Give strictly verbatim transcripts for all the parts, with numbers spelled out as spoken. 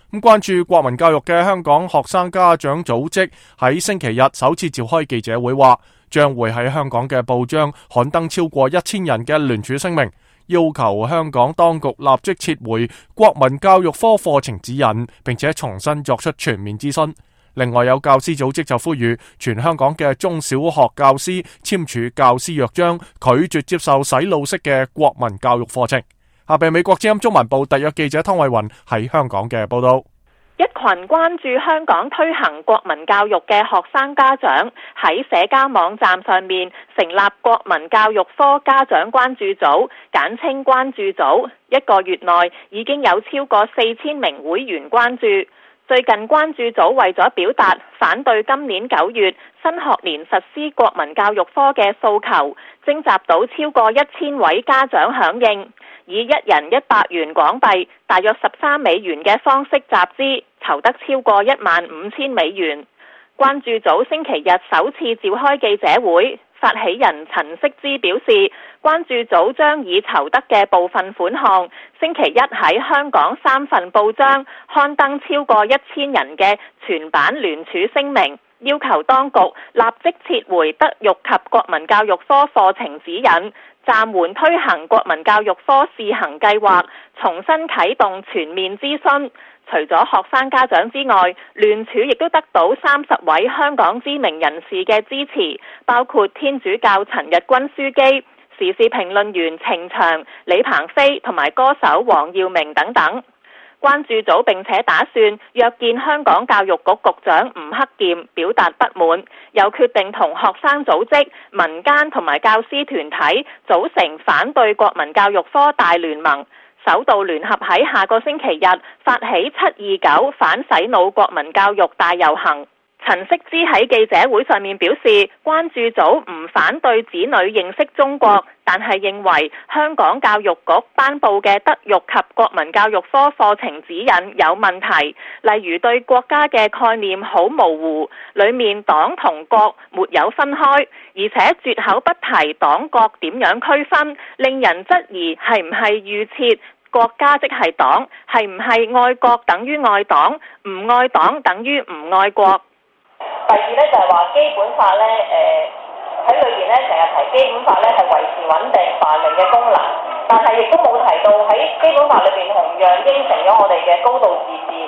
咁關注國民教育嘅香港學生家長組織喺星期日首次召開記者會，話將會喺香港嘅報章刊登超過一千人嘅聯署聲明，要求香港當局立即撤回國民教育科課程指引，並且重新作出全面諮詢。另外有教師組織就呼籲全香港嘅中小學教師簽署教師約章，拒絕接受洗腦式嘅國民教育課程。下邊美國之音中文部特約記者湯慧雲喺香港嘅報道。 一群關注香港推行國民教育嘅學生家長喺社交網站上面成立國民教育科家長關注組，簡稱關注組。一個月內已經有超過四千名會員關注。最近關注組為咗表達反對今年九月新學年實施國民教育科嘅訴求，徵集到超過一千位家長響應，以一人一百元港幣，大約十三美元嘅方式集資，籌得超過一萬五千美元。關注組星期日首次召開記者會，發起人陳惜之表示，關注組將以籌得嘅部分款項，星期一喺香港三份報章刊登超過一千人嘅全版聯署聲明，要求當局立即撤回德育及國民教育科課程指引，暫緩推行國民教育科試行計劃，重新啟動全面諮詢。除咗學生家長之外，聯署亦都得到三十位香港知名人士嘅支持，包括天主教陳日君樞機、時事評論員程翔、李鵬飛同埋歌手黃耀明等等。關注組並且打算約見香港教育局局長吳克儉，表達不滿，又決定同學生組織、民間同埋教師團體組成反對國民教育科大聯盟，首度聯合喺下個星期日發起七二九反洗腦國民教育大遊行。陳惜之喺記者會上面表示，關注組唔反對子女認識中國，但係認為香港教育局頒布嘅德育及國民教育科課程指引有問題，例如對國家嘅概念好模糊，裡面黨同國沒有分開，而且絕口不提黨國點樣區分，令人質疑係唔係預設國家即係黨，係唔係愛國等於愛黨，唔愛黨等於唔愛國。 第二咧就係話基本法咧，誒喺裏邊咧成日提基本法咧係維持穩定繁榮嘅功能，但係亦都冇提到喺基本法裏邊同樣應承咗我哋嘅高度自治，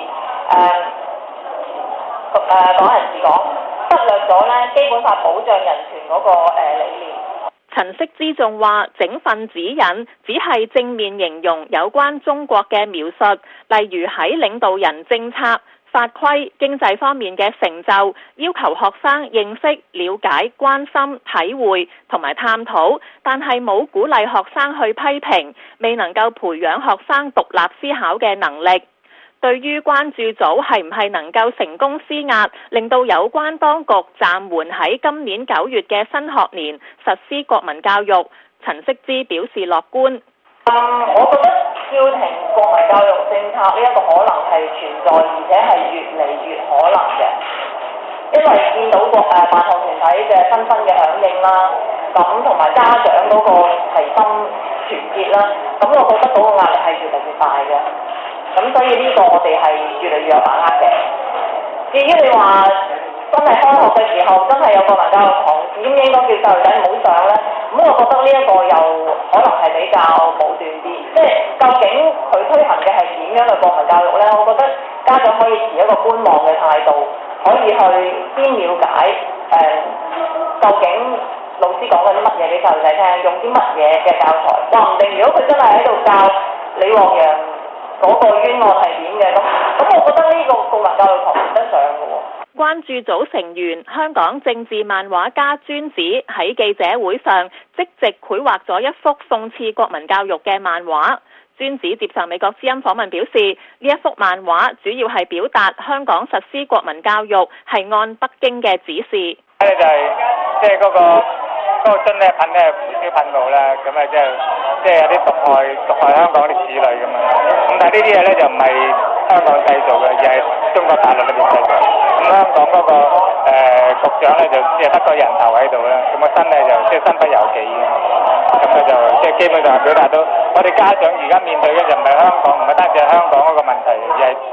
誒誒港人治港，忽略咗咧基本法保障人權嗰個誒理念。 陳惜之仲話，整份指引只係正面形容有關中國嘅描述，例如喺領導人政策、法規、經濟方面嘅成就，要求學生認識、了解、關心、體會同埋探討，但係冇鼓勵學生去批評，未能夠培養學生獨立思考嘅能力。對於關注組係唔係能夠成功施壓，令到有關當局暫緩喺今年九月嘅新學年實施國民教育，陳惜之表示樂觀。 嗯，我覺得叫停國民教育政策呢一個可能係存在，而且係越嚟越可能嘅，因為見到個誒辦學團體嘅紛紛嘅響應啦，咁同埋家長嗰個齊心團結啦，咁我覺得嗰個壓力係越嚟越大嘅，咁所以呢個我哋係越嚟越有把握嘅。至於你話真係開學嘅時候，真係有國民教育堂，應唔應該叫細路仔唔好上呢？咁我覺得呢一個又可能係比較武斷啲，即係究竟佢推行嘅係點樣嘅國民教育呢？我覺得家長可以持一個觀望嘅態度，可以去先了解誒、呃、究竟老師講緊啲乜嘢俾細路仔聽，用啲乜嘢嘅教材。話唔定如果佢真係喺度教李旺陽嗰個冤案係點嘅，咁咁我覺得呢個國民教育堂唔得上嘅喎。 關注組成員香港政治漫畫家尊子喺記者會上即席繪畫咗一幅諷刺國民教育嘅漫畫。尊子接受美國之音訪問表示，呢一幅漫畫主要係表達香港實施國民教育係按北京嘅指示。 咧就係即係嗰個嗰個樽咧噴咧胡椒噴霧啦，咁啊即係即係有啲毒害毒害香港啲子女咁啊。咁但係呢啲嘢咧就唔係香港製造嘅，而係中國大陸裏邊製造。咁香港嗰個誒局長咧就只係得個人頭喺度啦，咁個身咧就即係身不由己嘅。咁咧就即係基本上表達到我哋家長而家面對嘅就唔係香港，唔係單止係香港嗰個問題，而係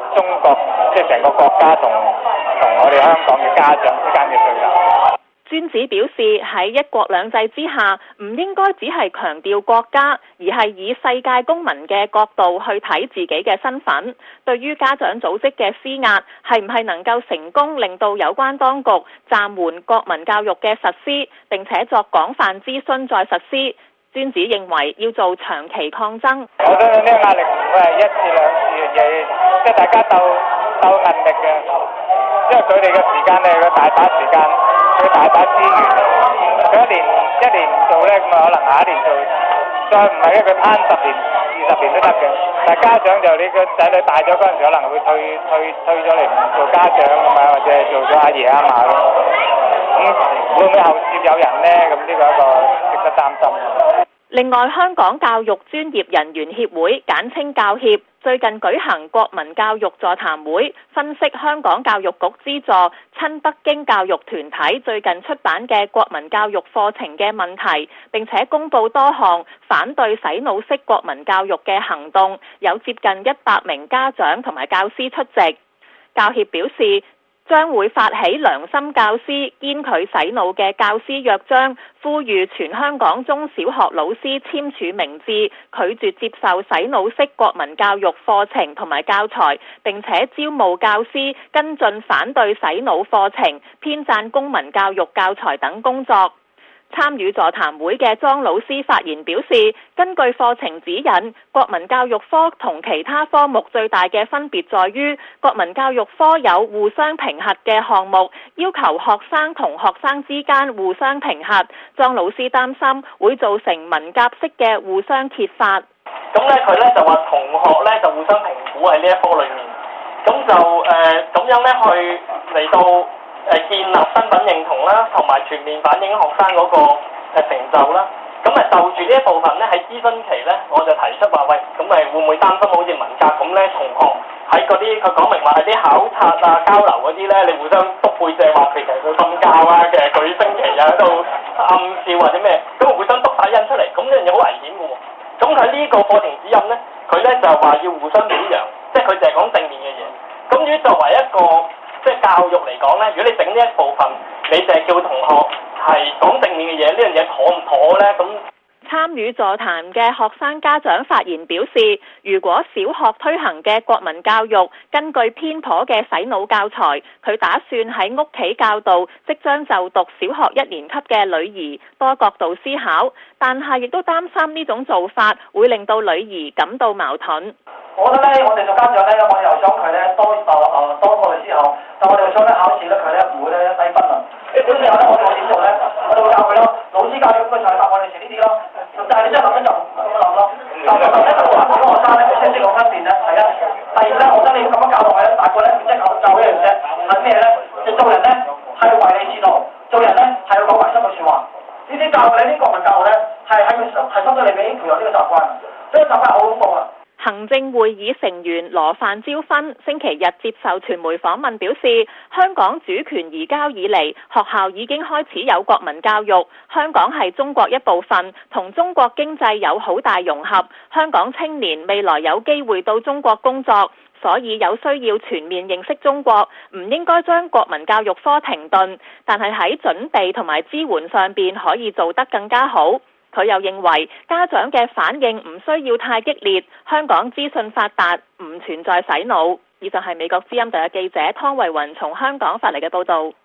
中國即係成個國家同同我哋香港嘅家長之間嘅對立。 尊子表示喺一國兩制之下，唔應該只係強調國家，而係以世界公民嘅角度去睇自己嘅身份。對於家長組織嘅施壓，係唔係能夠成功令到有關當局暫緩國民教育嘅實施，並且作廣泛諮詢再實施？尊子認為要做長期抗爭。 我相信呢個壓力唔會係一次兩次嘅嘢，即係大家鬥鬥韌力嘅，因為佢哋嘅時間咧，佢大把時間，佢大把資源，佢一年一年唔做咧，咁啊可能下一年做，再唔係咧佢攤十年二十年都得嘅。但係家長就你個仔女大咗嗰陣時，可能會退退退咗嚟唔做家長咁啊，或者係做咗阿爺阿嫲咯。咁會唔會後接有人咧？咁呢個係一個值得擔心。 另外，香港教育專業人員協會簡稱教協最近舉行國民教育座談會，分析香港教育局資助親北京教育團體最近出版嘅國民教育課程嘅問題，並且公布多項反對洗腦式國民教育嘅行動，有接近一百名家長同埋教師出席。教協表示，將會發起良心教師堅拒洗腦嘅教師約章，呼籲全香港中小學老師簽署明志，拒絕接受洗腦式國民教育課程同埋教材，並且招募教師跟進反對洗腦課程、編撰公民教育教材等工作。參與座談會嘅莊老師發言表示，根據課程指引，國民教育科同其他科目最大嘅分別在於，國民教育科有互相評核嘅項目，要求學生同學生之間互相評核。莊老師擔心會造成文革式嘅互相揭發。 咁咧佢咧就話同學咧就互相評估喺呢一科裏面，咁就誒咁、呃、樣咧去嚟到。誒建立身份認同啦，同埋全面反映學生嗰個誒成就啦。咁誒就住呢一部分咧，喺諮詢期咧，我就提出話喂，咁誒會唔會擔心好似文革咁咧？同學喺嗰啲佢講明話係啲考察啊、交流嗰啲咧，你互相篤背脊話其實佢瞓覺啊，其實佢升旗啊喺度暗笑或者咩，咁互相篤打印出嚟，咁呢樣嘢好危險嘅喎。咁喺呢個課程指引咧，佢咧就話要互相表揚，即係佢淨係講正面嘅嘢。咁如果作為一個即係教育嚟講咧，如果你整呢一部分，你淨係叫同學係講正面嘅嘢，呢樣嘢妥唔妥咧？咁參與座談嘅學生家長發言表示，如果小學推行嘅國民教育根據偏頗嘅洗腦教材，佢打算喺屋企教導即將就讀小學一年級嘅女兒多角度思考，但係亦都擔心呢種做法會令到女兒感到矛盾。 我覺得咧，我哋做家長咧，我哋又想佢咧多誒誒多過去思考，但我哋又想咧考試咧，佢咧唔會咧低分啊。咁之後咧，我哋會點做咧？我哋會教佢咯，老師教育佢就係答我哋寫呢啲咯。但係你真係諗緊就咁樣諗咯。但係咧，就話如果學生咧，佢清晰講分辨咧，係啦。第二咧，我覺得你要咁樣教落去咧，大概咧即係教教一樣啫。係咩咧？就做人咧係唯利是圖，做人咧係要講埋心嘅説話。呢啲教育咧，呢啲國民教育咧係喺佢係心裏邊已經培養呢個習慣，呢個習慣好恐怖啊！ 行政會議成員羅范椒芬星期日接受傳媒訪問表示，香港主權移交以嚟，學校已經開始有國民教育，香港係中國一部分，同中國經濟有好大融合，香港青年未來有機會到中國工作，所以有需要全面認識中國，唔應該將國民教育科停頓，但係喺準備同埋支援上邊可以做得更加好。佢又認為家長嘅反應唔需要太激烈，香港資訊發達，唔存在洗腦。以上係美國之音第一記者湯慧雲從香港發嚟嘅報導。